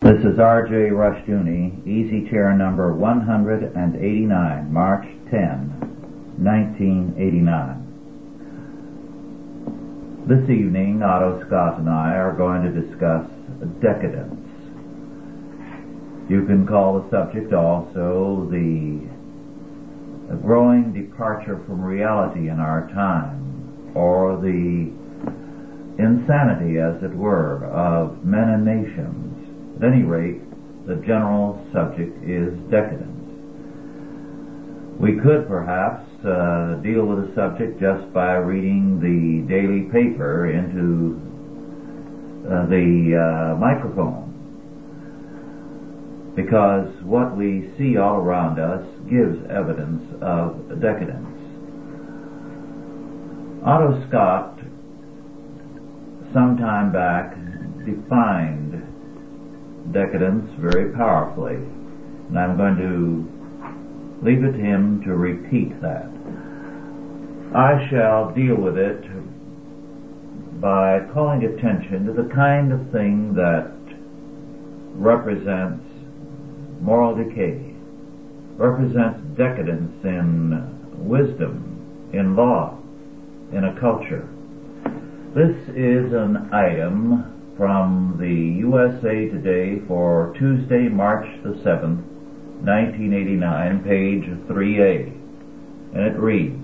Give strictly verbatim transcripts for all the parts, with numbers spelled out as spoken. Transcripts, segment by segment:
This is R J Rushdoony, Easy Chair number one hundred eighty-nine, March tenth, nineteen eighty-nine. This evening, Otto Scott and I are going to discuss decadence. You can call the subject also the growing departure from reality in our time, or the insanity, as it were, of men and nations. At any rate, the general subject is decadence. We could perhaps uh, deal with the subject just by reading the daily paper into uh, the uh, microphone, because what we see all around us gives evidence of decadence. Otto Scott, some time back, defined decadence very powerfully, and I'm going to leave it to him to repeat that. I shall deal with it by calling attention to the kind of thing that represents moral decay, represents decadence in wisdom, in law, in a culture. This is an item from the U S A Today for Tuesday, March the seventh, nineteen eighty-nine, page three A, and it reads,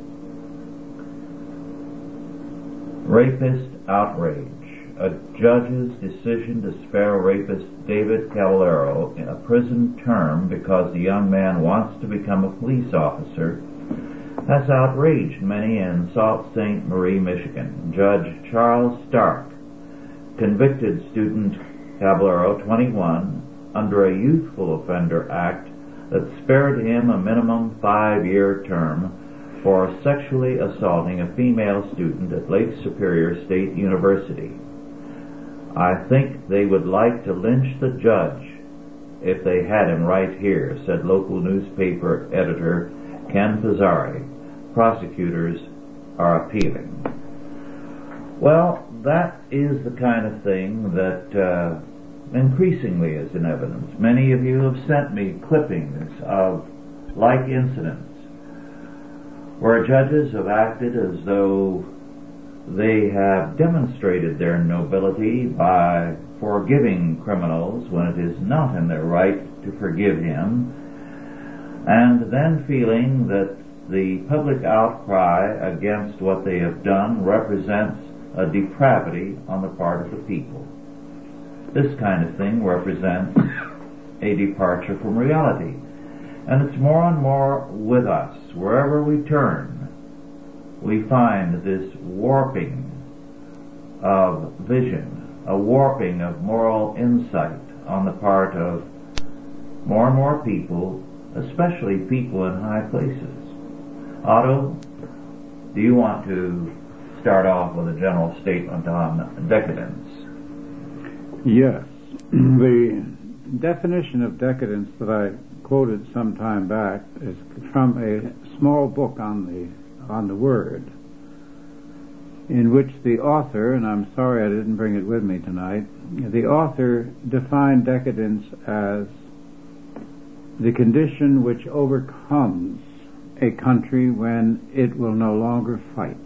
Rapist outrage. A judge's decision to spare rapist David Caballero a prison term because the young man wants to become a police officer has outraged many in Sault Ste. Marie, Michigan. Judge Charles Stark convicted student Caballero, twenty-one, under a Youthful Offender Act that spared him a minimum five-year term for sexually assaulting a female student at Lake Superior State University. I think they would like to lynch the judge if they had him right here, said local newspaper editor Ken Pizzari. Prosecutors are appealing. Well, that is the kind of thing that uh, increasingly is in evidence. Many of you have sent me clippings of like incidents where judges have acted as though they have demonstrated their nobility by forgiving criminals when it is not in their right to forgive him, and then feeling that the public outcry against what they have done represents a depravity on the part of the people. This kind of thing represents a departure from reality. And it's more and more with us. Wherever we turn, we find this warping of vision, a warping of moral insight on the part of more and more people, especially people in high places. Otto, do you want to start off with a general statement on decadence? Yes. The definition of decadence that I quoted some time back is from a small book on the on the word, in which the author, and I'm sorry I didn't bring it with me tonight, the author defined decadence as the condition which overcomes a country when it will no longer fight.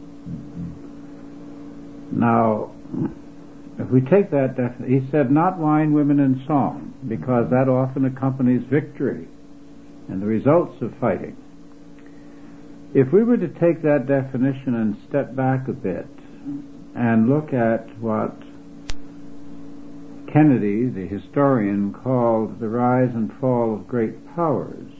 Now, if we take that definition, he said not wine, women, and song, because that often accompanies victory and the results of fighting. If we were to take that definition and step back a bit and look at what Kennedy, the historian, called the rise and fall of great powers,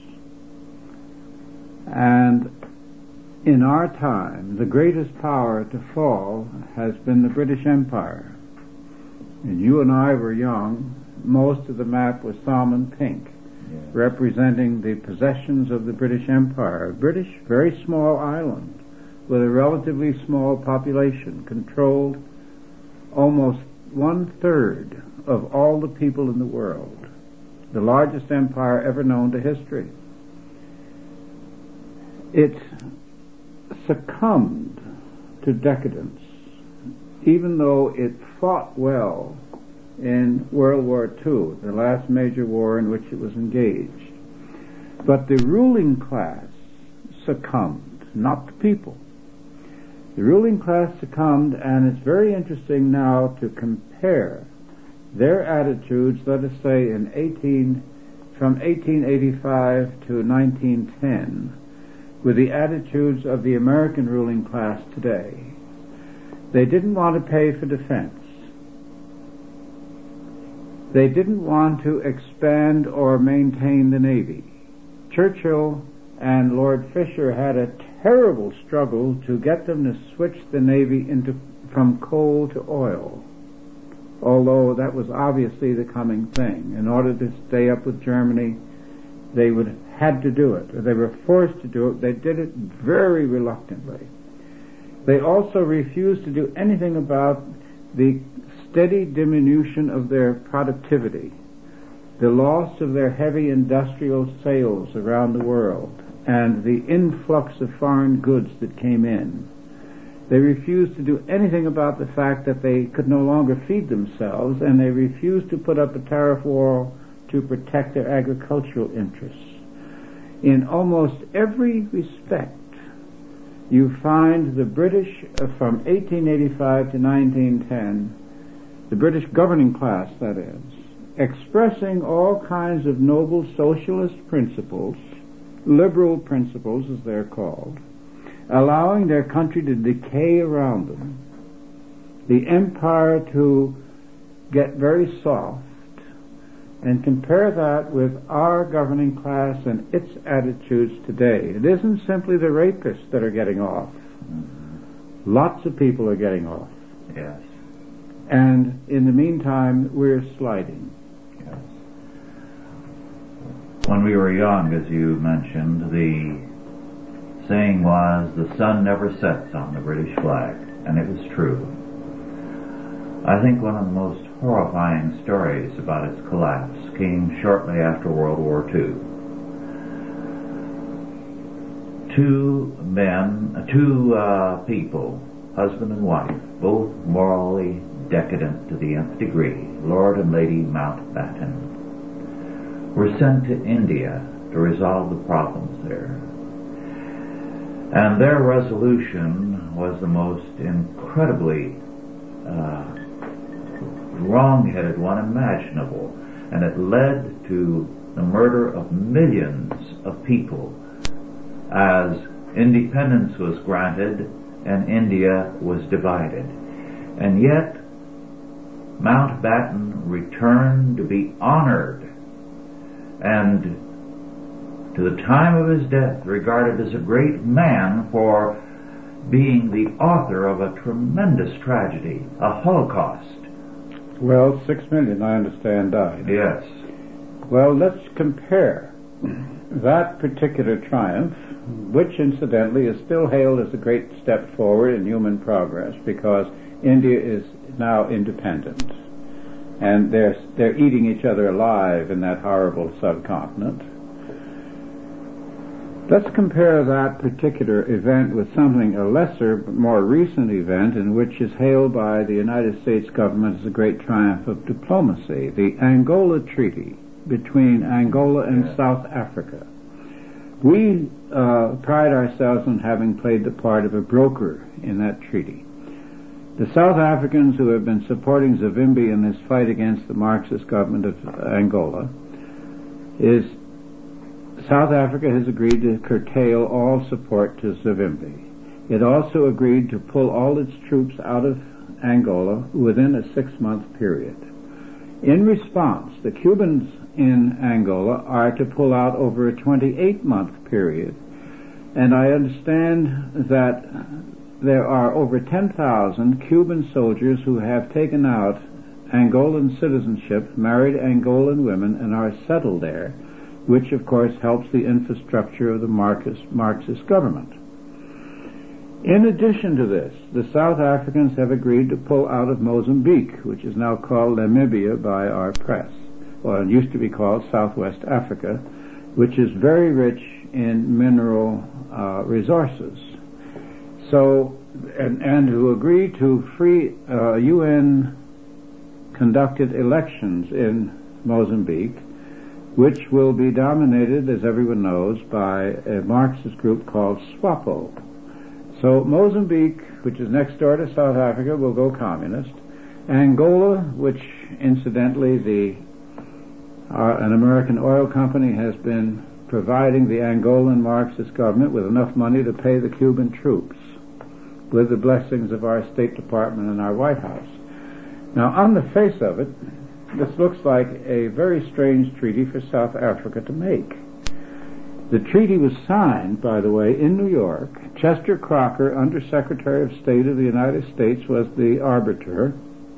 and in our time, the greatest power to fall has been the British Empire. And you and I were young. Most of the map was salmon pink, yes, representing the possessions of the British Empire. A British, very small island with a relatively small population, controlled almost one-third of all the people in the world. The largest empire ever known to history. It succumbed to decadence, even though it fought well in World War Two, the last major war in which it was engaged. But the ruling class succumbed, not the people. The ruling class succumbed, and it's very interesting now to compare their attitudes, let us say, in eighteen from eighteen eighty-five to nineteen ten, with the attitudes of the American ruling class today. They didn't want to pay for defense. They didn't want to expand or maintain the Navy. Churchill and Lord Fisher had a terrible struggle to get them to switch the Navy into from coal to oil, although that was obviously the coming thing. In order to stay up with Germany, they would had to do it, or they were forced to do it. They did it very reluctantly. They also refused to do anything about the steady diminution of their productivity, the loss of their heavy industrial sales around the world, and the influx of foreign goods that came in. They refused to do anything about the fact that they could no longer feed themselves, and they refused to put up a tariff wall to protect their agricultural interests. In almost every respect, you find the British, uh, from eighteen eighty-five to nineteen ten, the British governing class, that is, expressing all kinds of noble socialist principles, liberal principles as they're called, allowing their country to decay around them, the empire to get very soft, and compare that with our governing class and its attitudes today. It isn't simply the rapists that are getting off. Mm-hmm. Lots of people are getting off. Yes. And in the meantime, we're sliding. Yes. When we were young, as you mentioned, the saying was, the sun never sets on the British flag, and it was true. I think one of the most horrifying stories about its collapse came shortly after World War Two. Two men, two uh, people, husband and wife, both morally decadent to the nth degree, Lord and Lady Mountbatten, were sent to India to resolve the problems there. And their resolution was the most incredibly uh, wrong-headed one imaginable, and it led to the murder of millions of people as independence was granted and India was divided. And yet Mountbatten returned to be honored and to the time of his death regarded as a great man for being the author of a tremendous tragedy, a Holocaust. Well, six million, I understand, died. Yes. Well, let's compare that particular triumph, which incidentally is still hailed as a great step forward in human progress, because India is now independent, and they're they're eating each other alive in that horrible subcontinent. Let's compare that particular event with something, a lesser but more recent event, in which is hailed by the United States government as a great triumph of diplomacy, the Angola Treaty between Angola and yes. South Africa. We uh, pride ourselves on having played the part of a broker in that treaty. The South Africans who have been supporting Savimbi in this fight against the Marxist government of Angola is South Africa has agreed to curtail all support to Savimbi. It also agreed to pull all its troops out of Angola within a six-month period. In response, the Cubans in Angola are to pull out over a twenty-eight month period, and I understand that there are over ten thousand Cuban soldiers who have taken out Angolan citizenship, married Angolan women, and are settled there, which of course helps the infrastructure of the Marxist, Marxist government. In addition to this, the South Africans have agreed to pull out of Mozambique, which is now called Namibia by our press, or it used to be called Southwest Africa, which is very rich in mineral uh, resources. So, and, and who agreed to free uh, U N conducted elections in Mozambique, which will be dominated, as everyone knows, by a Marxist group called SWAPO. So Mozambique, which is next door to South Africa, will go communist. Angola, which incidentally the uh, an American oil company has been providing the Angolan Marxist government with enough money to pay the Cuban troops, with the blessings of our State Department and our White House. Now, on the face of it, this looks like a very strange treaty for South Africa to make. The treaty was signed, by the way, in New York. Chester Crocker, Under Secretary of State of the United States, was the arbiter.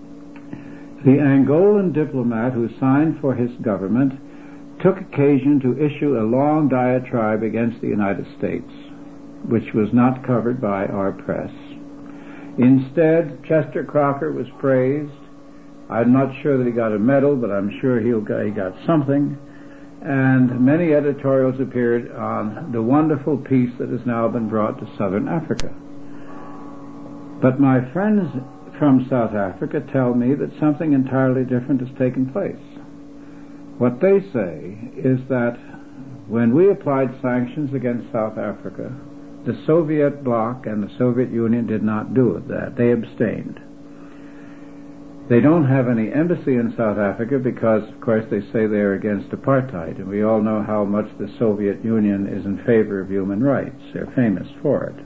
The Angolan diplomat who signed for his government took occasion to issue a long diatribe against the United States, which was not covered by our press. Instead, Chester Crocker was praised. I'm not sure that he got a medal, but I'm sure he'll got, he got something. And many editorials appeared on the wonderful peace that has now been brought to Southern Africa. But my friends from South Africa tell me that something entirely different has taken place. What they say is that when we applied sanctions against South Africa, the Soviet bloc and the Soviet Union did not do that. They abstained. They don't have any embassy in South Africa because, of course, they say they are against apartheid, and we all know how much the Soviet Union is in favor of human rights. They're famous for it.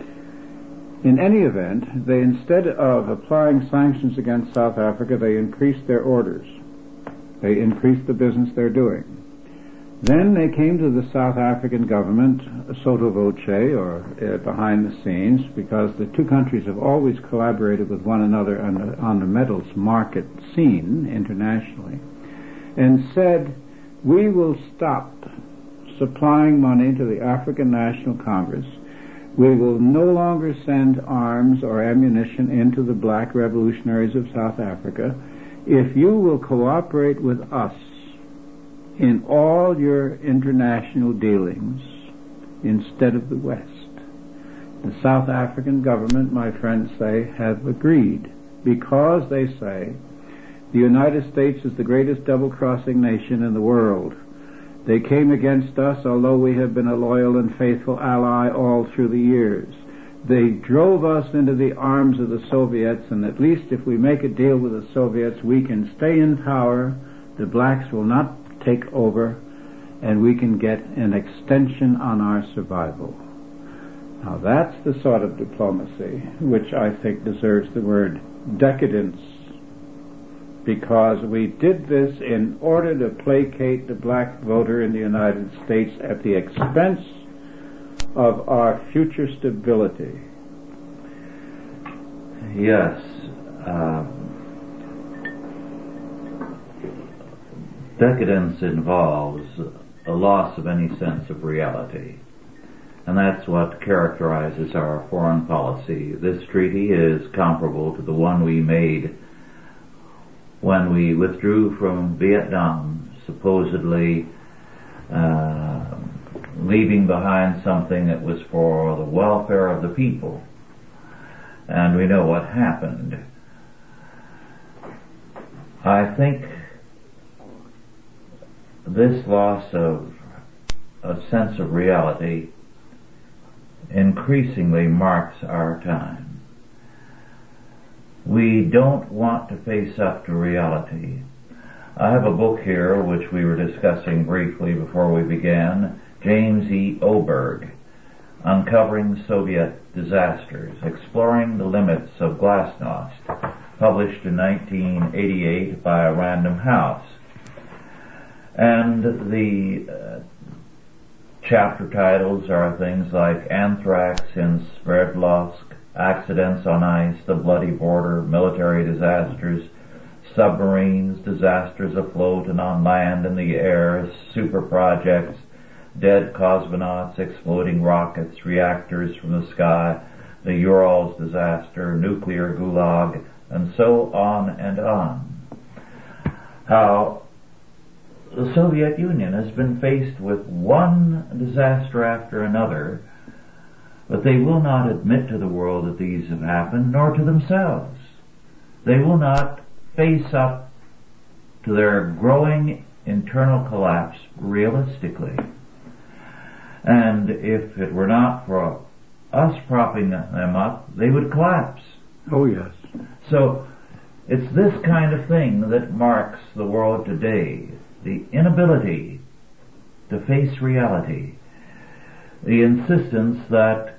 In any event, they, instead of applying sanctions against South Africa, they increased their orders. They increased the business they're doing. Then they came to the South African government, sotto voce, or uh, behind the scenes, because the two countries have always collaborated with one another on the, on the metals market scene internationally, and said, we will stop supplying money to the African National Congress. We will no longer send arms or ammunition into the black revolutionaries of South Africa if you will cooperate with us in all your international dealings instead of the West. The South African government, my friends say, have agreed because, they say, the United States is the greatest double-crossing nation in the world. They came against us, although we have been a loyal and faithful ally all through the years. They drove us into the arms of the Soviets, and at least if we make a deal with the Soviets, we can stay in power, the blacks will not take over, and we can get an extension on our survival. Now that's the sort of diplomacy which I think deserves the word decadence, because we did this in order to placate the black voter in the United States at the expense of our future stability. Yes. Uh, decadence involves a loss of any sense of reality. And that's what characterizes our foreign policy. This treaty is comparable to the one we made when we withdrew from Vietnam, supposedly uh, leaving behind something that was for the welfare of the people. And we know what happened. I think this loss of a sense of reality increasingly marks our time. We don't want to face up to reality. I have a book here which we were discussing briefly before we began, James E. Oberg, Uncovering Soviet Disasters, Exploring the Limits of Glasnost, published in nineteen eighty-eight by Random House. And the uh, chapter titles are things like Anthrax in Sverdlovsk, Accidents on Ice, The Bloody Border, Military Disasters, Submarines, Disasters afloat and on land and the air, Super Projects, Dead Cosmonauts, Exploding Rockets, Reactors from the Sky, the Urals Disaster, Nuclear Gulag, and so on and on. How the Soviet Union has been faced with one disaster after another, but they will not admit to the world that these have happened, nor to themselves. They will not face up to their growing internal collapse realistically. And if it were not for us propping them up, they would collapse. Oh, yes. So it's this kind of thing that marks the world today. The inability to face reality. The insistence that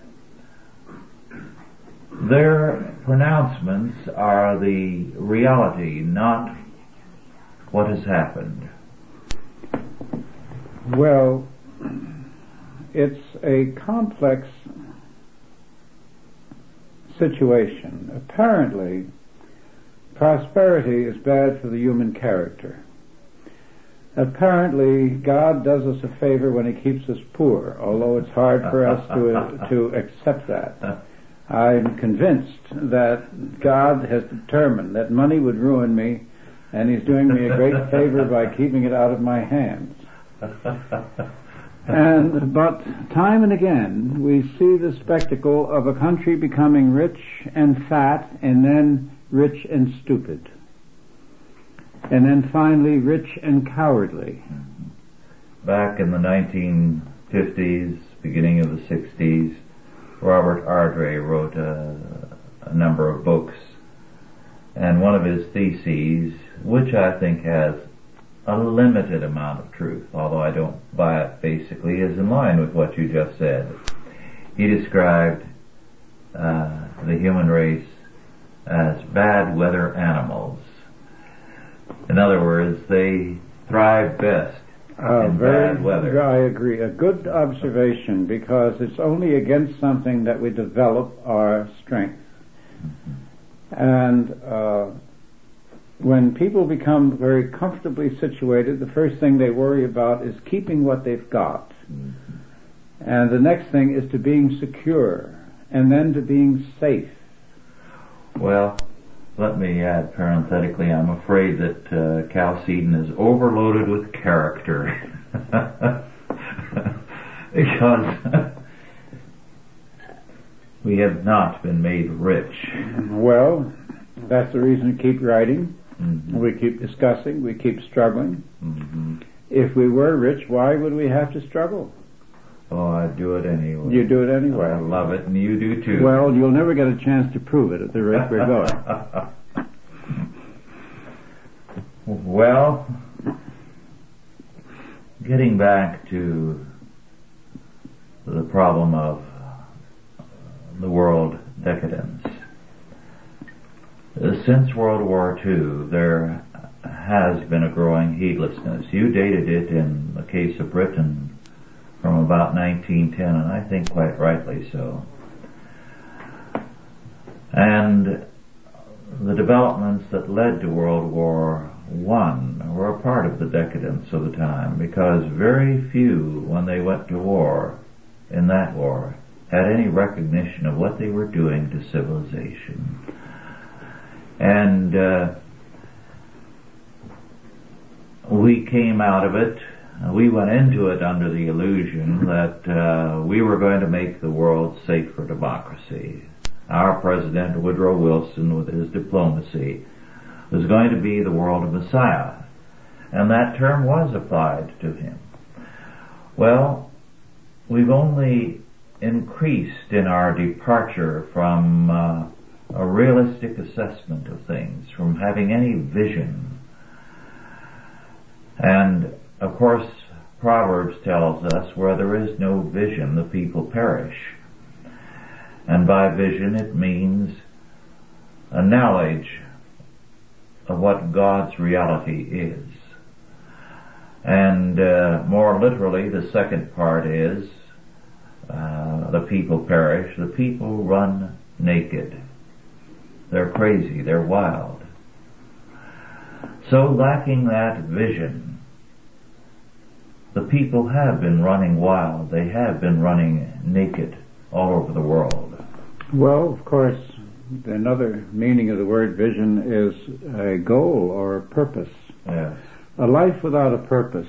their pronouncements are the reality, not what has happened. Well, it's a complex situation. Apparently, prosperity is bad for the human character. Apparently, God does us a favor when He keeps us poor, although it's hard for us to to accept that. I'm convinced that God has determined that money would ruin me, and He's doing me a great favor by keeping it out of my hands. And but time and again, we see the spectacle of a country becoming rich and fat, and then rich and stupid. And then finally, rich and cowardly. Back in the nineteen fifties, beginning of the sixties, Robert Ardrey wrote a, a number of books. And one of his theses, which I think has a limited amount of truth, although I don't buy it basically, is in line with what you just said. He described uh, the human race as bad weather animals. In other words, they thrive best uh, in very, bad weather. I agree. A good observation, because it's only against something that we develop our strength. Mm-hmm. And uh, when people become very comfortably situated, the first thing they worry about is keeping what they've got. Mm-hmm. And the next thing is to being secure, and then to being safe. Well, let me add parenthetically, I'm afraid that uh, Chalcedon is overloaded with character. Because we have not been made rich. Well, that's the reason we keep writing. Mm-hmm. We keep discussing. We keep struggling. Mm-hmm. If we were rich, why would we have to struggle? Oh, I'd do it anyway. You do it anyway. I love it, and you do too. Well, you'll never get a chance to prove it at the rate we're going. Well, getting back to the problem of the world decadence. Since World War Two, there has been a growing heedlessness. You dated it in the case of Britain from about nineteen ten, and I think quite rightly so. And the developments that led to World War One were a part of the decadence of the time, because very few, when they went to war, in that war, had any recognition of what they were doing to civilization. And uh, we came out of it, we went into it under the illusion that uh, we were going to make the world safe for democracy. Our President, Woodrow Wilson, with his diplomacy, was going to be the world Messiah. And that term was applied to him. Well, we've only increased in our departure from uh, a realistic assessment of things, from having any vision. And, of course, Proverbs tells us where there is no vision, the people perish. And by vision it means a knowledge of what God's reality is. And uh, more literally, the second part is uh, the people perish. The people run naked. They're crazy. They're wild. So lacking that vision, the people have been running wild. They have been running naked all over the world. Well, of course, another meaning of the word vision is a goal or a purpose. Yes. A life without a purpose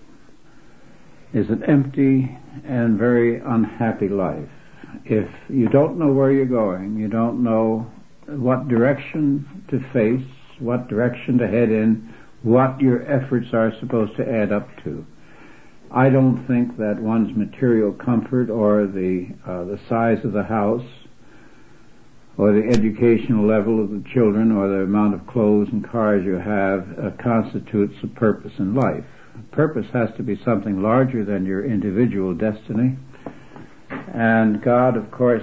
is an empty and very unhappy life. If you don't know where you're going, you don't know what direction to face, what direction to head in, what your efforts are supposed to add up to. I don't think that one's material comfort or the uh, the size of the house or the educational level of the children or the amount of clothes and cars you have uh, constitutes a purpose in life. Purpose has to be something larger than your individual destiny. And God, of course,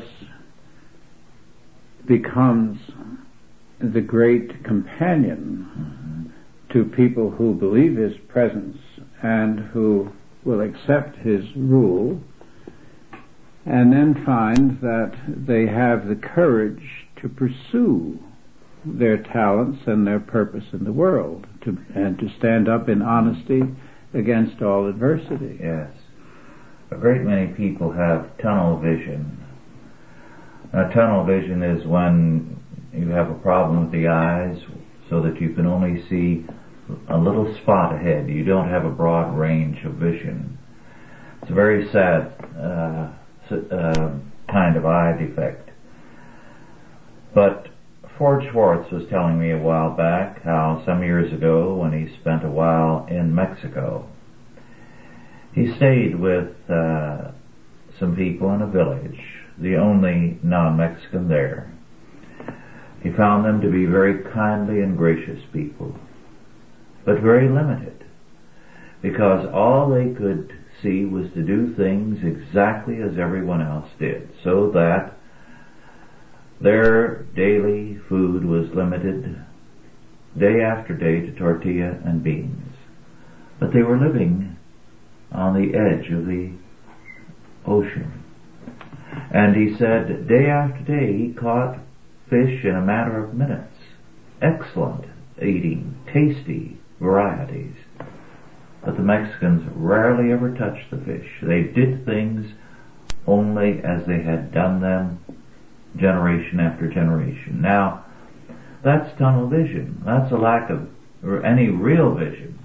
becomes the great companion mm-hmm. to people who believe His presence and who will accept His rule, and then find that they have the courage to pursue their talents and their purpose in the world, to, and to stand up in honesty against all adversity. Yes. A great many people have tunnel vision. Now, tunnel vision is when you have a problem with the eyes so that you can only see a little spot ahead. You don't have a broad range of vision. It's a very sad uh, uh, kind of eye defect. But Ford Schwartz was telling me a while back how some years ago, when he spent a while in Mexico, he stayed with uh, some people in a village, the only non-Mexican there. He found them to be very kindly and gracious people, but very limited, because all they could see was to do things exactly as everyone else did, so that their daily food was limited day after day to tortilla and beans. But they were living on the edge of the ocean. And he said day after day he caught fish in a matter of minutes. Excellent eating, tasty varieties. But the Mexicans rarely ever touched the fish. They did things only as they had done them generation after generation. Now, that's tunnel vision. That's a lack of any real vision.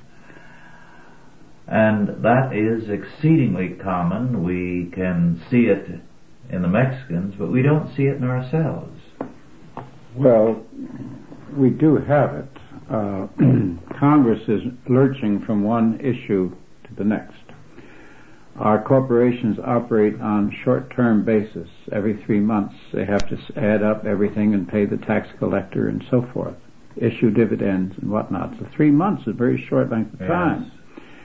And that is exceedingly common. We can see it in the Mexicans, but we don't see it in ourselves. Well, we do have it. Uh, Congress is lurching from one issue to the next. Our corporations operate on short-term basis. Every three months they have to add up everything and pay the tax collector and so forth, issue dividends and whatnot. So three months is a very short length of time. Yes.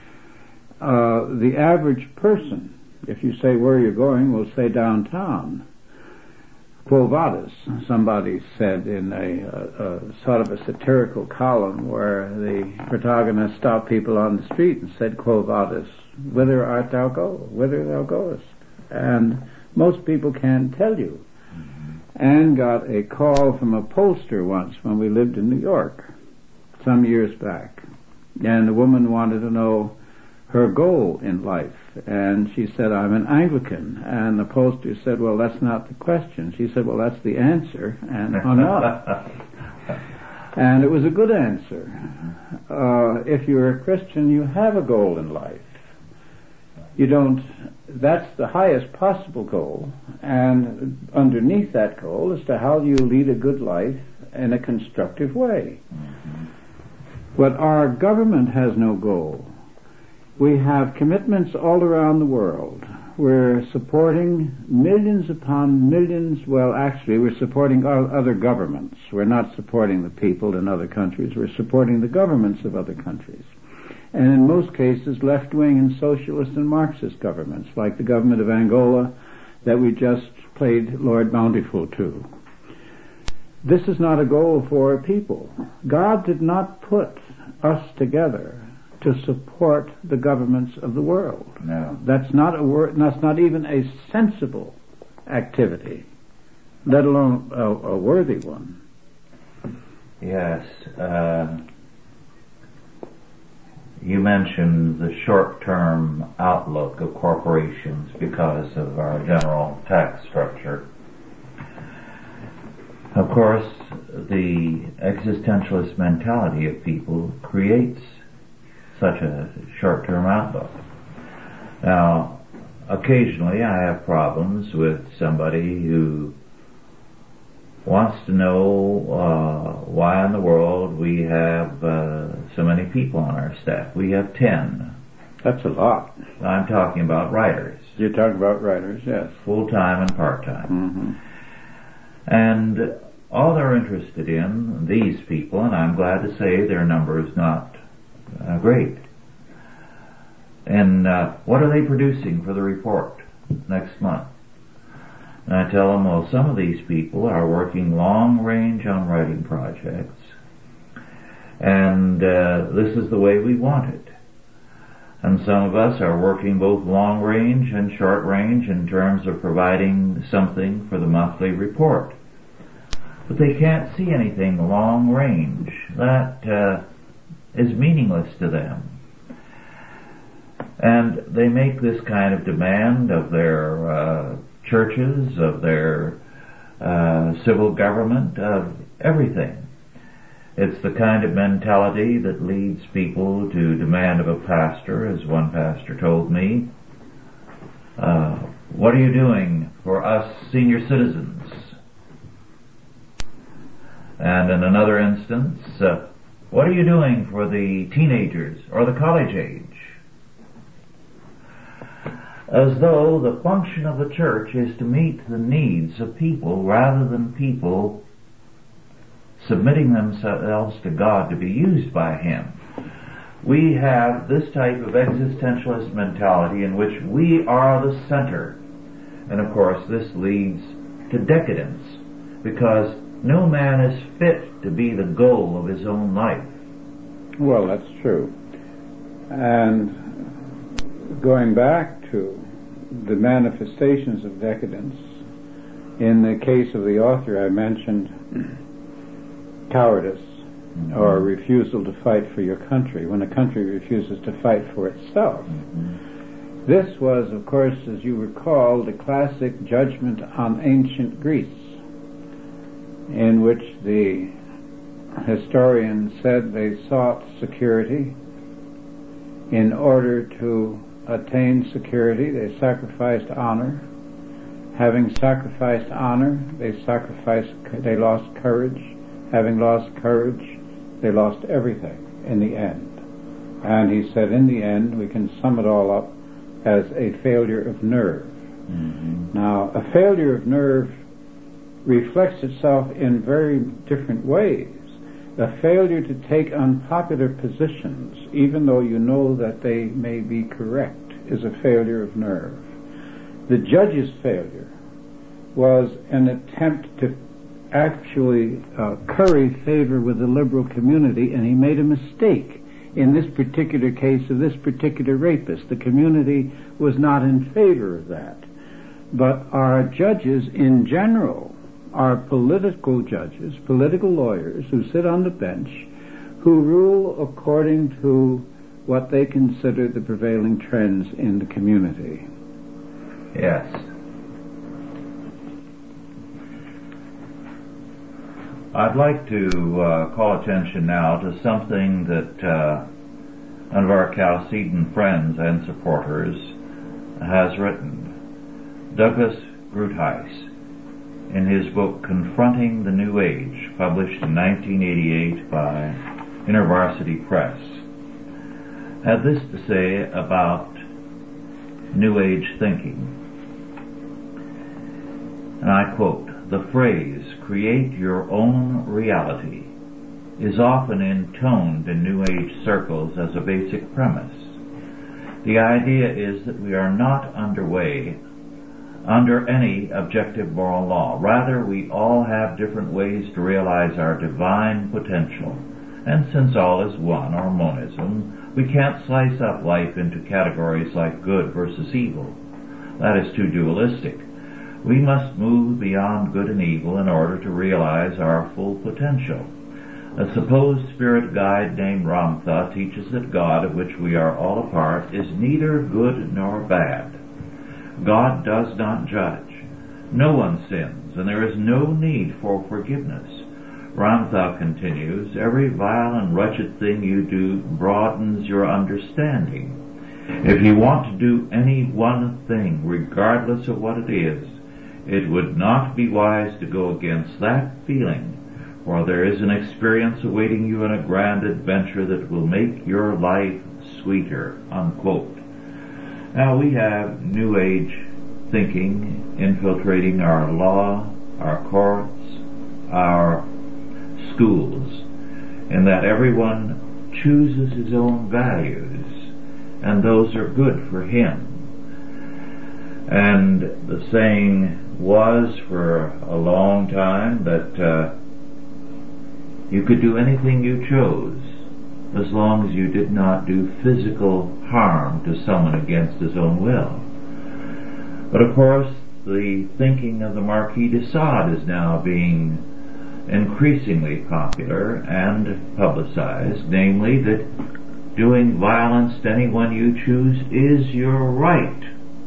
Uh, the average person, if you say where you're going, will say downtown. Quo vadis, somebody said in a, a, a sort of a satirical column where the protagonist stopped people on the street and said, Quo vadis, whither art thou go? Whither thou goest? And most people can't tell you. Mm-hmm. Anne got a call from a pollster once when we lived in New York some years back. And the woman wanted to know her goal in life. And she said, I'm an Anglican. And the pollster said, well, that's not the question. She said, well, that's the answer, and hung up. And it was a good answer. Uh, if you're a Christian, you have a goal in life. You don't, that's the highest possible goal, and underneath that goal is to how you lead a good life in a constructive way. Mm-hmm. But our government has no goal. We have commitments all around the world. We're supporting millions upon millions. Well, actually, we're supporting other governments. We're not supporting the people in other countries. We're supporting the governments of other countries. And in most cases, left-wing and socialist and Marxist governments, like the government of Angola that we just played Lord Bountiful to. This is not a goal for a people. God did not put us together to support the governments of the world. No. That's not a word, that's not even a sensible activity, let alone a, a worthy one. Yes. Uh, you mentioned the short-term outlook of corporations because of our general tax structure. Of course, the existentialist mentality of people creates such a short-term outlook. Now, occasionally I have problems with somebody who wants to know uh, why in the world we have uh, so many people on our staff. We have ten. That's a lot. I'm talking about writers. You're talking about writers, yes. Full-time and part-time. Mm-hmm. And all they're interested in, these people, and I'm glad to say their number is not uh, great. And uh, what are they producing for the report next month? And I tell them, well, some of these people are working long range on writing projects, and uh, this is the way we want it. And some of us are working both long range and short range in terms of providing something for the monthly report. But they can't see anything long range. That uh, is meaningless to them. And they make this kind of demand of their uh, churches, of their uh, civil government, of everything. It's the kind of mentality that leads people to demand of a pastor, as one pastor told me, uh, what are you doing for us senior citizens? And in another instance, uh, what are you doing for the teenagers or the college age? As though the function of the church is to meet the needs of people rather than people submitting themselves to God to be used by Him. We have this type of existentialist mentality in which we are the center. And of course this leads to decadence, because no man is fit to be the goal of his own life. Well, that's true. And going back to the manifestations of decadence, in the case of the author I mentioned, cowardice, mm-hmm. or refusal to fight for your country, when a country refuses to fight for itself. Mm-hmm. This was, of course, as you recall, the classic judgment on ancient Greece, in which the historian said they sought security. In order to attain security, they sacrificed honor. Having sacrificed honor, they sacrificed, they lost courage. Having lost courage, they lost everything in the end. And he said, in the end, we can sum it all up as a failure of nerve. Mm-hmm. Now, a failure of nerve reflects itself in very different ways. A failure to take unpopular positions, even though you know that they may be correct, is a failure of nerve. The judge's failure was an attempt to actually uh, curry favor with the liberal community, and he made a mistake in this particular case of this particular rapist. The community was not in favor of that. But our judges in general are political judges, political lawyers who sit on the bench, who rule according to what they consider the prevailing trends in the community. Yes. I'd like to uh, call attention now to something that uh, one of our Chalcedon friends and supporters has written. Douglas Groothuis, in his book Confronting the New Age, published in nineteen eighty-eight by InterVarsity Press, had this to say about New Age thinking. And I quote, "The phrase, create your own reality, is often intoned in New Age circles as a basic premise. The idea is that we are not underway under any objective moral law. Rather, we all have different ways to realize our divine potential. And since all is one, or monism, we can't slice up life into categories like good versus evil. That is too dualistic. We must move beyond good and evil in order to realize our full potential. A supposed spirit guide named Ramtha teaches that God, of which we are all a part, is neither good nor bad. God does not judge. No one sins, and there is no need for forgiveness. Ramtha continues, every vile and wretched thing you do broadens your understanding. If you want to do any one thing, regardless of what it is, It would not be wise to go against that feeling, for there is an experience awaiting you in a grand adventure that will make your life sweeter, unquote. Now we have New Age thinking infiltrating our law, our courts, our schools, in that everyone chooses his own values, and those are good for him. And the saying was for a long time that uh, you could do anything you chose as long as you did not do physical harm to someone against his own will. But of course, the thinking of the Marquis de Sade is now being increasingly popular and publicized, namely that doing violence to anyone you choose is your right.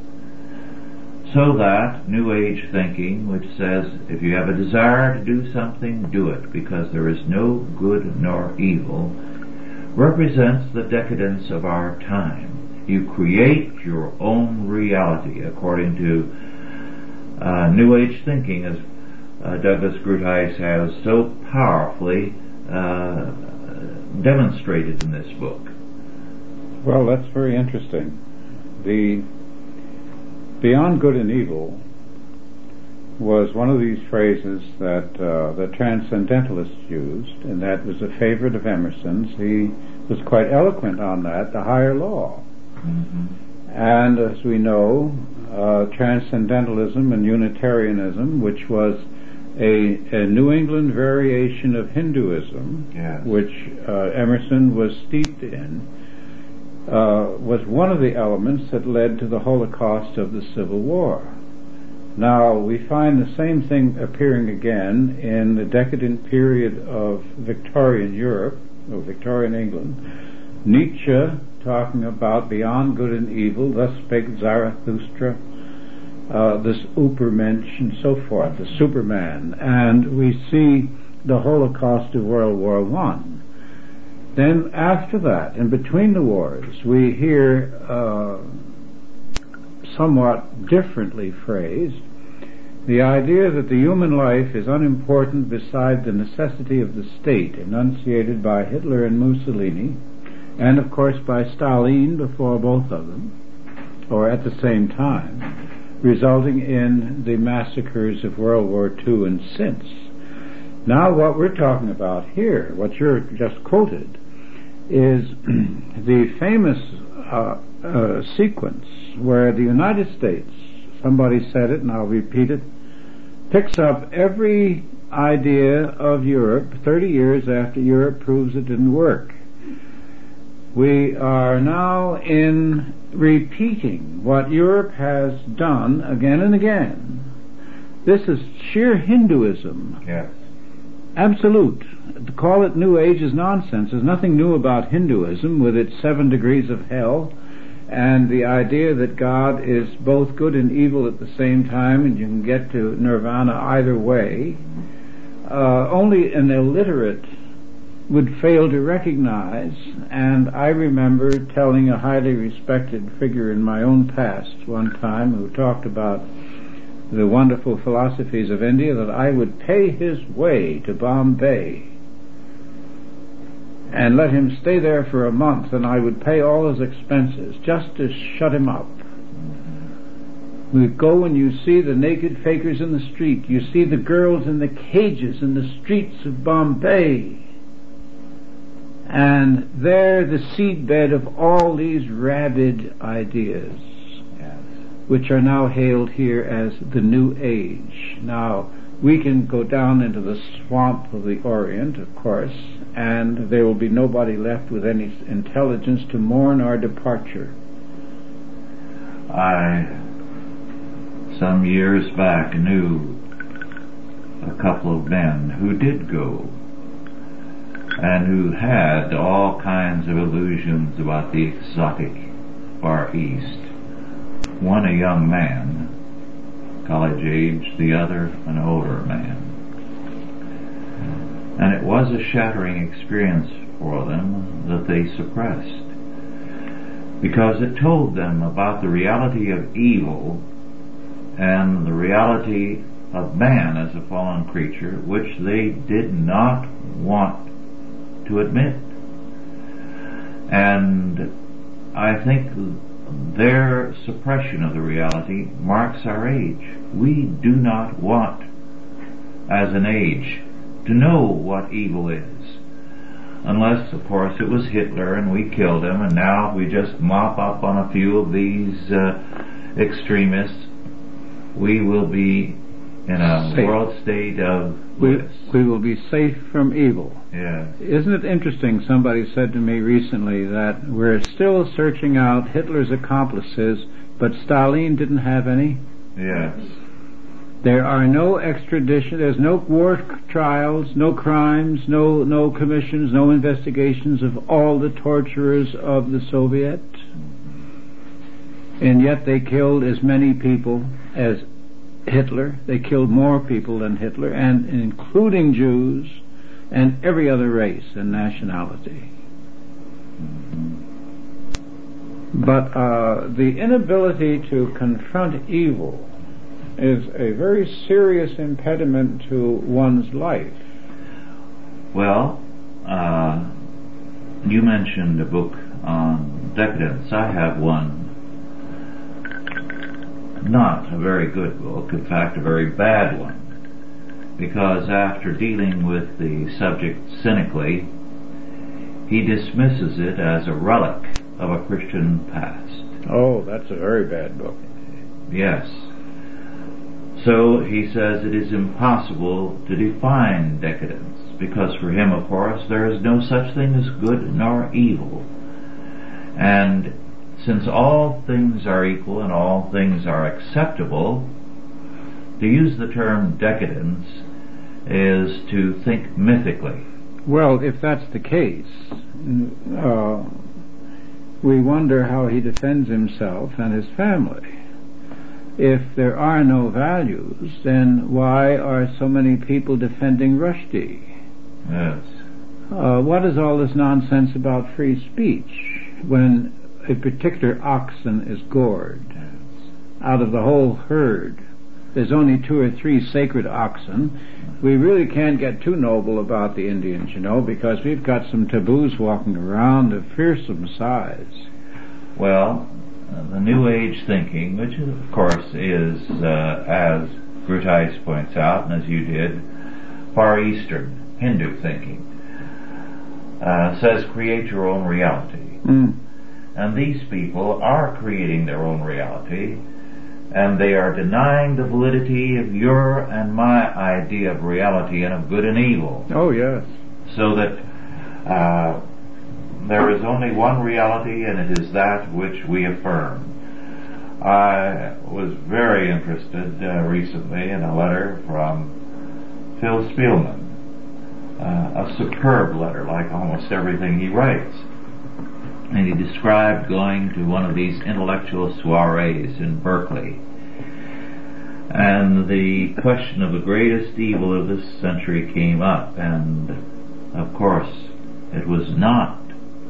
So that New Age thinking, which says if you have a desire to do something, do it, because there is no good nor evil, represents the decadence of our time. You create your own reality according to uh, New Age thinking, as uh, Douglas Groothuis has so powerfully uh, demonstrated in this book. Well, that's very interesting. The Beyond Good and Evil was one of these phrases that uh, the Transcendentalists used, and that was a favorite of Emerson's. He was quite eloquent on that, the higher law. Mm-hmm. And as we know, uh, Transcendentalism and Unitarianism, which was a, a New England variation of Hinduism, yes, which uh, Emerson was steeped in, Uh, was one of the elements that led to the Holocaust of the Civil War. Now, we find the same thing appearing again in the decadent period of Victorian Europe, or Victorian England. Nietzsche talking about beyond good and evil, thus spake Zarathustra, uh, this Übermensch and so forth, the Superman. And we see the Holocaust of World War One. Then after that, in between the wars, we hear uh, somewhat differently phrased the idea that the human life is unimportant beside the necessity of the state, enunciated by Hitler and Mussolini, and of course by Stalin before both of them, or at the same time, resulting in the massacres of World War Two and since. Now what we're talking about here, what you're just quoted, is the famous uh, uh, sequence where the United States, somebody said it and I'll repeat it, picks up every idea of Europe thirty years after Europe proves it didn't work. We are now in repeating what Europe has done again and again. This is sheer Hinduism. Yes. Absolute. To call it New Age is nonsense. There's nothing new about Hinduism with its seven degrees of hell and the idea that God is both good and evil at the same time and you can get to nirvana either way. Uh, only an illiterate would fail to recognize, and I remember telling a highly respected figure in my own past one time who talked about the wonderful philosophies of India, that I would pay his way to Bombay and let him stay there for a month, and I would pay all his expenses just to shut him up. We'd go and you see the naked fakers in the street. You see the girls in the cages in the streets of Bombay. And they're the seedbed of all these rabid ideas, which are now hailed here as the New Age. Now, we can go down into the swamp of the Orient, of course, and there will be nobody left with any intelligence to mourn our departure. I, some years back, knew a couple of men who did go, and who had all kinds of illusions about the exotic Far East. One a young man, college age, the other an older man. And it was a shattering experience for them that they suppressed, because it told them about the reality of evil and the reality of man as a fallen creature, which they did not want to admit. And I think their suppression of the reality marks our age. We do not want, as an age, to know what evil is. Unless, of course, it was Hitler and we killed him, and now we just mop up on a few of these uh, extremists, we will be in a safe world state of bliss. We, we will be safe from evil. Yes. Isn't it interesting, somebody said to me recently that we're still searching out Hitler's accomplices, but Stalin didn't have any? Yes. There are no extradition, there's no war trials, no crimes, no no commissions, no investigations of all the torturers of the Soviet. And yet they killed as many people as Hitler. They killed more people than Hitler, and including Jews and every other race and nationality. But uh, the inability to confront evil is a very serious impediment to one's life. Well, uh, you mentioned a book on decadence. I have one, not a very good book, in fact a very bad one, because after dealing with the subject cynically, he dismisses it as a relic of a Christian past. Oh, that's a very bad book. Yes. So he says it is impossible to define decadence, because for him, of course, there is no such thing as good nor evil. And since all things are equal and all things are acceptable, to use the term decadence is to think mythically. Well, if that's the case, uh, we wonder how he defends himself and his family. If there are no values, then why are so many people defending Rushdie? Yes. Uh, what is all this nonsense about free speech when a particular oxen is gored? Yes. Out of the whole herd, there's only two or three sacred oxen. We really can't get too noble about the Indians, you know, because we've got some taboos walking around of fearsome size. Well, uh, the New Age thinking, which of course is, uh, as Grutais points out, and as you did, Far Eastern Hindu thinking, uh, says create your own reality. Mm. And these people are creating their own reality, and they are denying the validity of your and my idea of reality and of good and evil. Oh, yes. So that uh, there is only one reality, and it is that which we affirm. I was very interested uh, recently in a letter from Phil Spielman, uh, a superb letter, like almost everything he writes. And he described going to one of these intellectual soirees in Berkeley. And the question of the greatest evil of this century came up, and of course it was not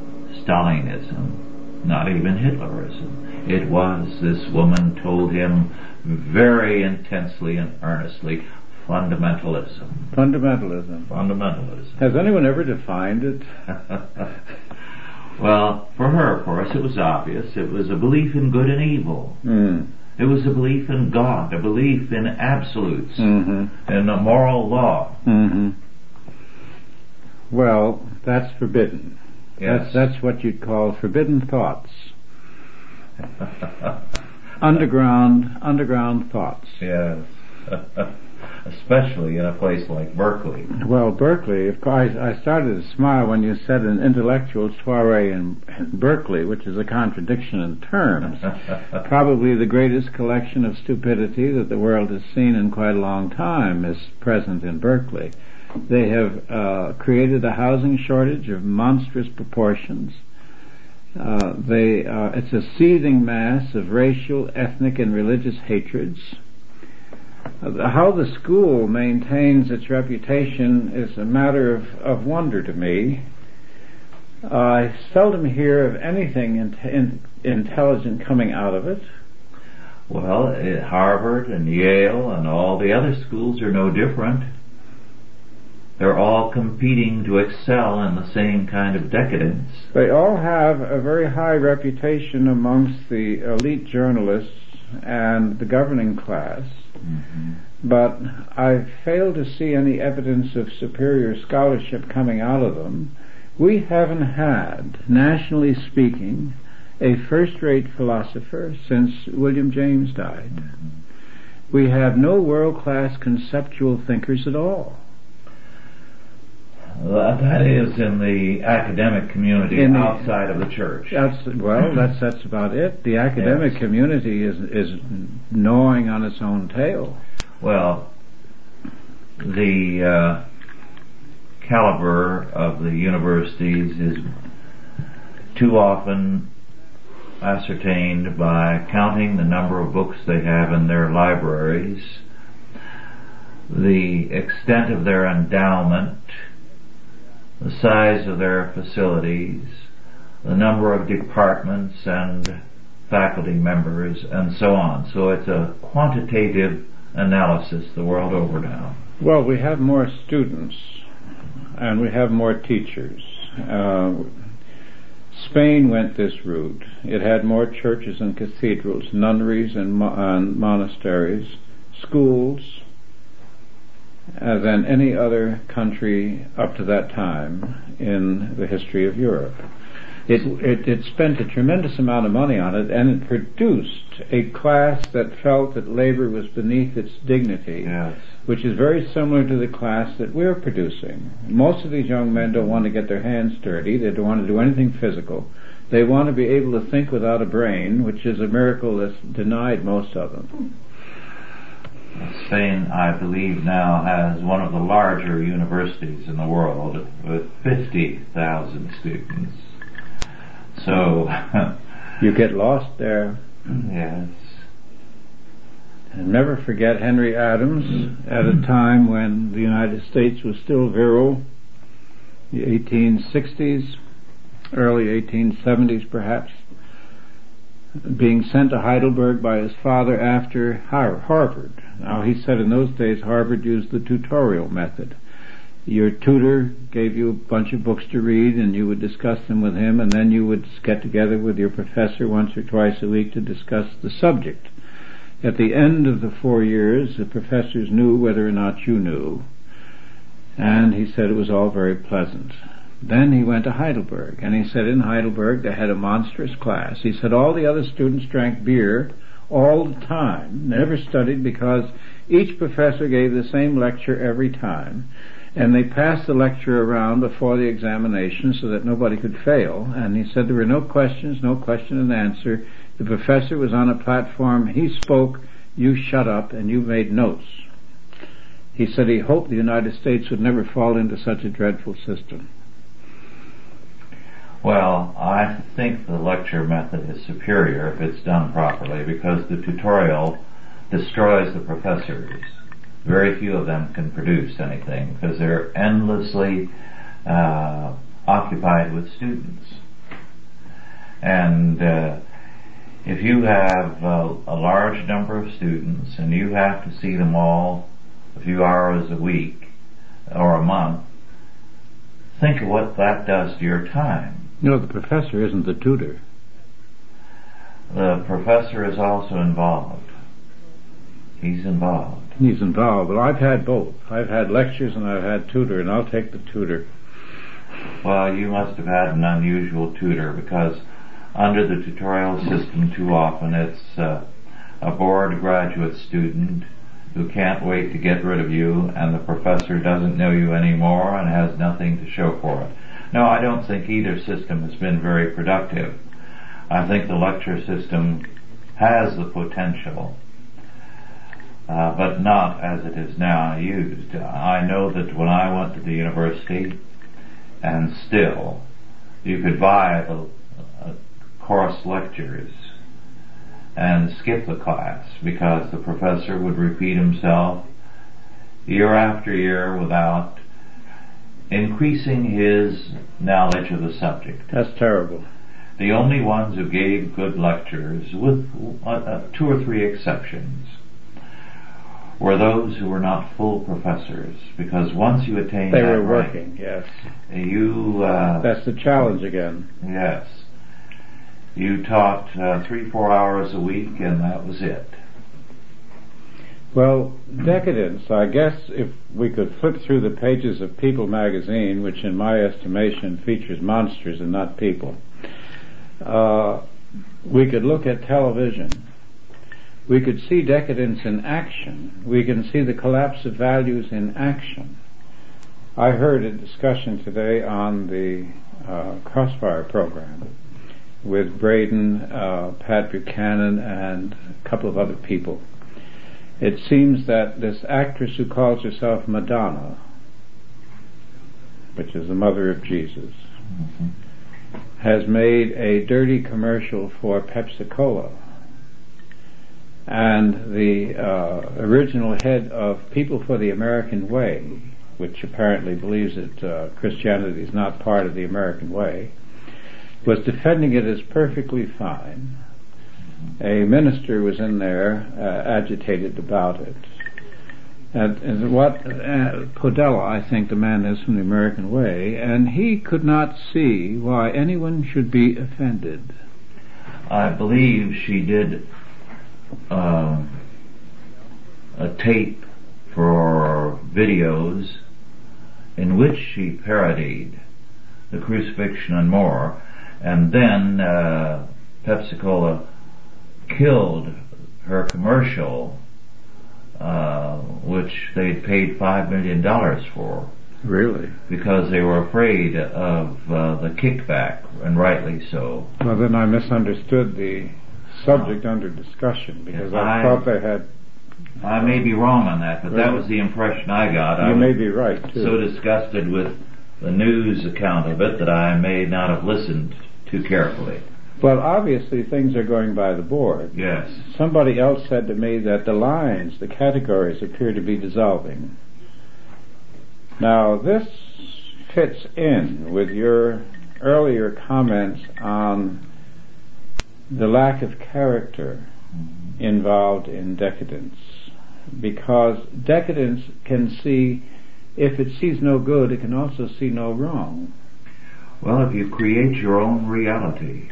Stalinism, not even Hitlerism. It was, this woman told him very intensely and earnestly, fundamentalism. Fundamentalism. Fundamentalism. Has anyone ever defined it? Well, for her, of course, it was obvious. It was a belief in good and evil. Mm. It was a belief in God, a belief in absolutes, mm-hmm. in a moral law. Mm-hmm. Well, that's forbidden. Yes. That's, that's what you'd call forbidden thoughts. underground, underground thoughts. Yes. Especially in a place like Berkeley. Well, Berkeley, of course, I started to smile when you said an intellectual soiree in, in Berkeley, which is a contradiction in terms. Probably the greatest collection of stupidity that the world has seen in quite a long time is present in Berkeley. They have uh, created a housing shortage of monstrous proportions. Uh, they, uh, it's a seething mass of racial, ethnic, and religious hatreds. How the school maintains its reputation is a matter of, of wonder to me. Uh, I seldom hear of anything in, in, intelligent coming out of it. Well, eh, Harvard and Yale and all the other schools are no different. They're all competing to excel in the same kind of decadence. They all have a very high reputation amongst the elite journalists and the governing class, Mm-hmm. but I fail to see any evidence of superior scholarship coming out of them. We haven't had, nationally speaking, a first-rate philosopher since William James died. Mm-hmm. We have no world-class conceptual thinkers at all. That is in the academic community In the- outside of the church. That's, well, that's that's about it. The academic Yes. community is is gnawing on its own tail. Well, the uh, caliber of the universities is too often ascertained by counting the number of books they have in their libraries, the extent of their endowment, the size of their facilities, the number of departments and faculty members, and so on. So it's a quantitative analysis the world over now. Well, we have more students and we have more teachers. Uh, Spain went this route. It had more churches and cathedrals, nunneries and, mo- and monasteries, schools, uh, than any other country up to that time in the history of Europe. It, it, it spent a tremendous amount of money on it, and it produced a class that felt that labor was beneath its dignity, Yes. which is very similar to the class that we're producing. Most of these young men don't want to get their hands dirty. They don't want to do anything physical. They want to be able to think without a brain, which is a miracle that's denied most of them. Spain, I believe, now has one of the larger universities in the world with fifty thousand students. So, You get lost there. yes. And never forget Henry Adams at a time when the United States was still virile, the eighteen sixties, early eighteen seventies perhaps, being sent to Heidelberg by his father after Harvard. Now, he said in those days Harvard used the tutorial method. Your tutor gave you a bunch of books to read, and you would discuss them with him, and then you would get together with your professor once or twice a week to discuss the subject. At the end of the four years, the professors knew whether or not you knew, and he said it was all very pleasant. Then he went to Heidelberg, and he said in Heidelberg they had a monstrous class. He said all the other students drank beer all the time, never studied, because each professor gave the same lecture every time, and they passed the lecture around before the examination so that nobody could fail. And he said there were no questions, no question and answer. The professor was on a platform, he spoke, you shut up, and you made notes. He said he hoped the United States would never fall into such a dreadful system. Well, I think the lecture method is superior if it's done properly, because the tutorial destroys the professors. Very few of them can produce anything because they're endlessly uh, occupied with students. And uh, if you have uh, a large number of students and you have to see them all a few hours a week or a month, think of what that does to your time. No, the professor isn't the tutor. The professor is also involved. He's involved. He's involved, but I've had both. I've had lectures and I've had tutor, and I'll take the tutor. Well, you must have had an unusual tutor, because under the tutorial system too often it's uh, a bored graduate student who can't wait to get rid of you, and the professor doesn't know you anymore and has nothing to show for it. No, I don't think either system has been very productive. I think the lecture system has the potential, uh, but not as it is now used. I know that when I went to the university, and still, you could buy a, a course lectures and skip the class because the professor would repeat himself year after year without increasing his knowledge of the subject. That's terrible. the only ones who gave good lectures, with uh, uh, two or three exceptions, were those who were not full professors, because once you attain they that were rank, working, yes. You uh, that's the challenge again. Yes, you taught uh, three, four hours a week, and that was it. Well, decadence, I guess if we could flip through the pages of People magazine, which in my estimation features monsters and not people, uh, we could look at television. We could see decadence in action. We can see the collapse of values in action. I heard a discussion today on the uh, Crossfire program with Braden, uh, Pat Buchanan, and a couple of other people. It seems that this actress who calls herself Madonna, which is the mother of Jesus, mm-hmm. has made a dirty commercial for Pepsi-Cola. And the uh, original head of People for the American Way, which apparently believes that uh, Christianity is not part of the American way, was defending it as perfectly fine. A minister was in there uh, agitated about it. And, and what uh, Podella, I think the man is from the American Way, and he could not see why anyone should be offended. I believe she did uh, a tape for videos in which she parodied the crucifixion and more, and then uh, Pepsi-Cola killed her commercial, uh, which they'd paid five million dollars for. Really? Because they were afraid of uh, the kickback, and rightly so. Well, then I misunderstood the subject uh, under discussion, because I, I thought they had... I may be wrong on that, but really? That was the impression I got. You I may be right, too. So disgusted with the news account of it that I may not have listened too carefully. Well, obviously things are going by the board. Yes. Somebody else said to me that the lines, the categories appear to be dissolving. Now, this fits in with your earlier comments on the lack of character involved in decadence, because decadence can see, if it sees no good, it can also see no wrong. Well, if you create your own reality,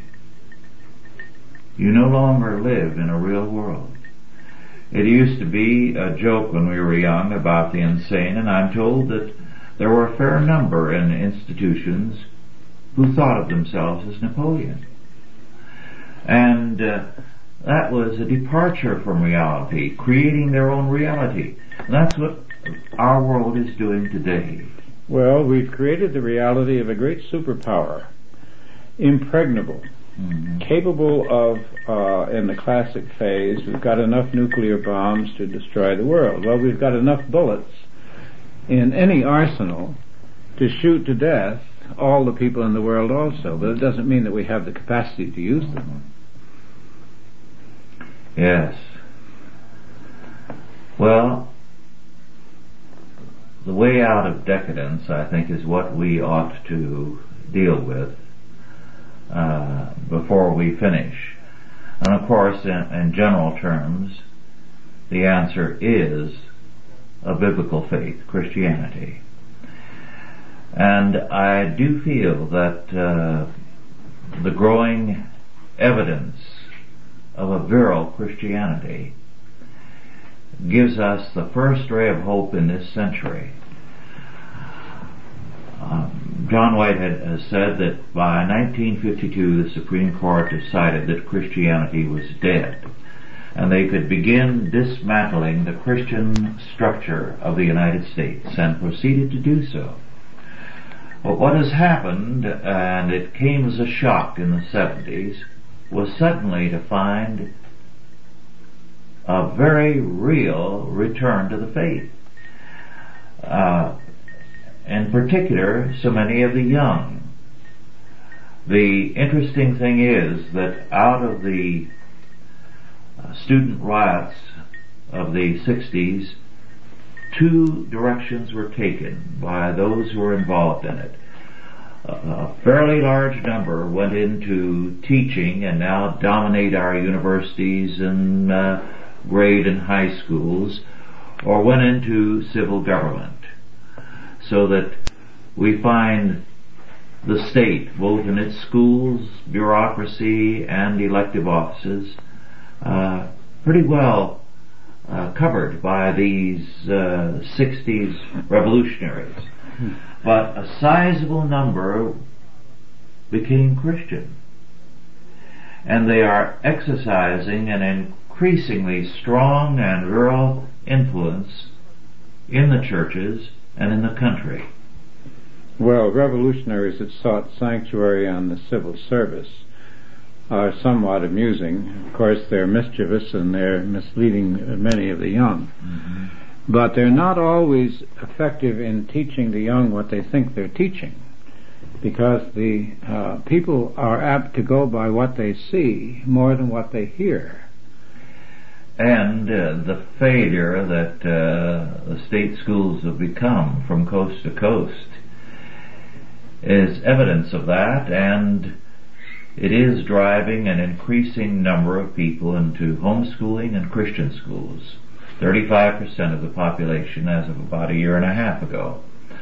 you no longer live in a real world. It used to be a joke when we were young about the insane, and I'm told that there were a fair number in institutions who thought of themselves as Napoleon. And uh, that was a departure from reality, creating their own reality. And that's what our world is doing today. Well, we've created the reality of a great superpower, impregnable, mm-hmm. capable of, uh, in the classic phase, we've got enough nuclear bombs to destroy the world. Well, we've got enough bullets in any arsenal to shoot to death all the people in the world also, but it doesn't mean that we have the capacity to use them. Yes. Well, the way out of decadence, I think, is what we ought to deal with uh, before we finish. And of course, in, in general terms, the answer is a biblical faith, Christianity. And I do feel that uh, the growing evidence of a virile Christianity gives us the first ray of hope in this century. Um, John Whitehead has said that by nineteen fifty-two the Supreme Court decided that Christianity was dead, and they could begin dismantling the Christian structure of the United States, and proceeded to do so. But what has happened, and it came as a shock in the seventies, was suddenly to find a very real return to the faith. Uh, in particular, so many of the young. The interesting thing is that out of the uh, student riots of the sixties, two directions were taken by those who were involved in it. a fairly large number went into teaching and now dominate our universities and uh, grade and high schools, or went into civil government. So that we find the state, both in its schools, bureaucracy, and elective offices, uh, pretty well uh, covered by these uh, sixties revolutionaries. But a sizable number became Christian. And they are exercising an increasingly strong and real influence in the churches and in the country. Well, revolutionaries that sought sanctuary on the civil service are somewhat amusing. Of course, they're mischievous and they're misleading many of the young. Mm-hmm. But they're not always effective in teaching the young what they think they're teaching, because the uh, people are apt to go by what they see more than what they hear. And uh, the failure that uh, the state schools have become from coast to coast is evidence of that, and it is driving an increasing number of people into homeschooling and Christian schools. thirty-five percent of the population as of about a year and a half ago.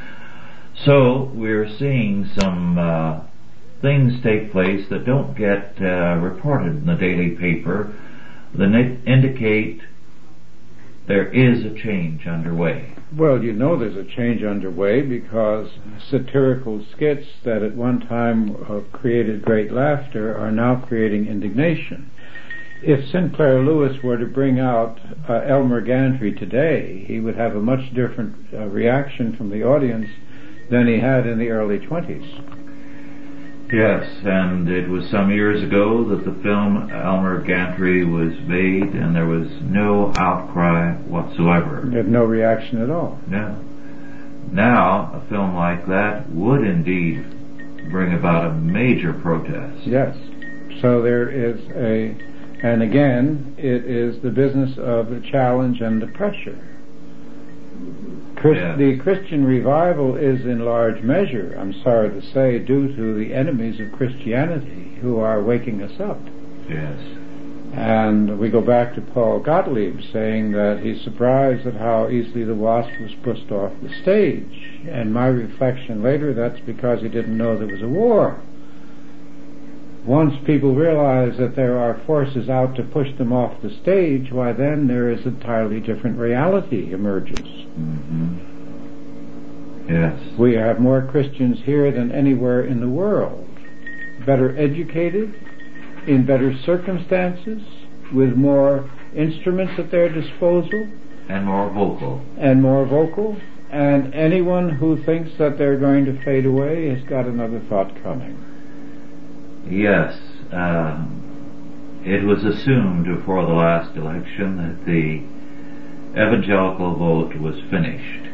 So we're seeing some uh, things take place that don't get uh, reported in the daily paper that indicate there is a change underway. Well, you know there's a change underway because satirical skits that at one time uh, created great laughter are now creating indignation. If Sinclair Lewis were to bring out uh, Elmer Gantry today, he would have a much different uh, reaction from the audience than he had in the early twenties. Yes, and it was some years ago that the film Elmer Gantry was made, and there was no outcry whatsoever. There had no reaction at all. No. Now, a film like that would indeed bring about a major protest. Yes. So there is a... And again, it is the business of the challenge and the pressure. Christ, yes. The Christian revival is in large measure, I'm sorry to say, due to the enemies of Christianity who are waking us up. Yes. And we go back to Paul Gottlieb saying that he's surprised at how easily the wasp was pushed off the stage. And my reflection later, that's because he didn't know there was a war. Once people realize that there are forces out to push them off the stage, why then there is an entirely different reality emerges. Mm-hmm. Yes. We have more Christians here than anywhere in the world. Better educated, in better circumstances, with more instruments at their disposal. And more vocal. And more vocal. And anyone who thinks that they're going to fade away has got another thought coming. Yes, um, it was assumed before the last election that the evangelical vote was finished.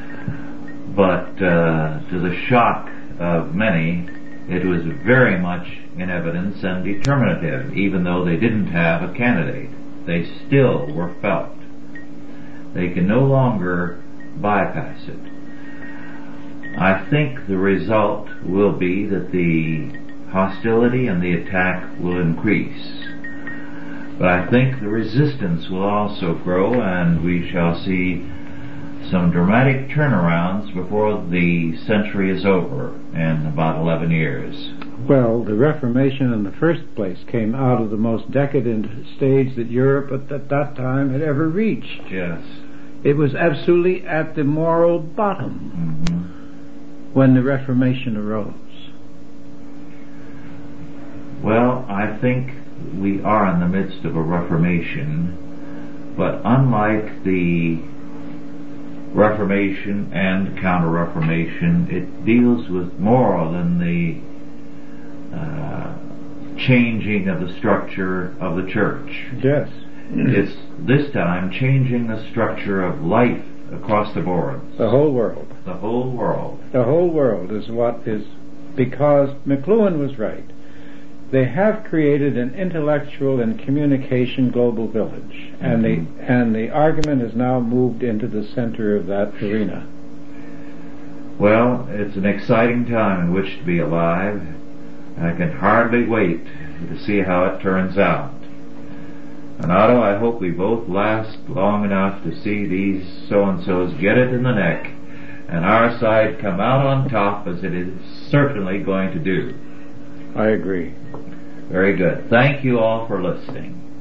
But uh, to the shock of many, it was very much in evidence and determinative, even though they didn't have a candidate. They still were felt. They can no longer bypass it. I think the result will be that the hostility and the attack will increase. But I think the resistance will also grow, and we shall see some dramatic turnarounds before the century is over in about eleven years. Well, the Reformation in the first place came out of the most decadent stage that Europe at, at that time had ever reached. Yes. It was absolutely at the moral bottom mm-hmm. when the Reformation arose. Well, I think we are in the midst of a Reformation, but unlike the Reformation and Counter-Reformation, it deals with more than the uh, changing of the structure of the church. Yes. It's this time changing the structure of life across the board. The whole world. The whole world. The whole world is what is, because McLuhan was right. They have created an intellectual and communication global village, mm-hmm. and the and the argument has now moved into the center of that arena. Well, it's an exciting time in which to be alive. I can hardly wait to see how it turns out. And Otto, I hope we both last long enough to see these so-and-sos get it in the neck and our side come out on top, as it is certainly going to do. I agree. Very good. Thank you all for listening.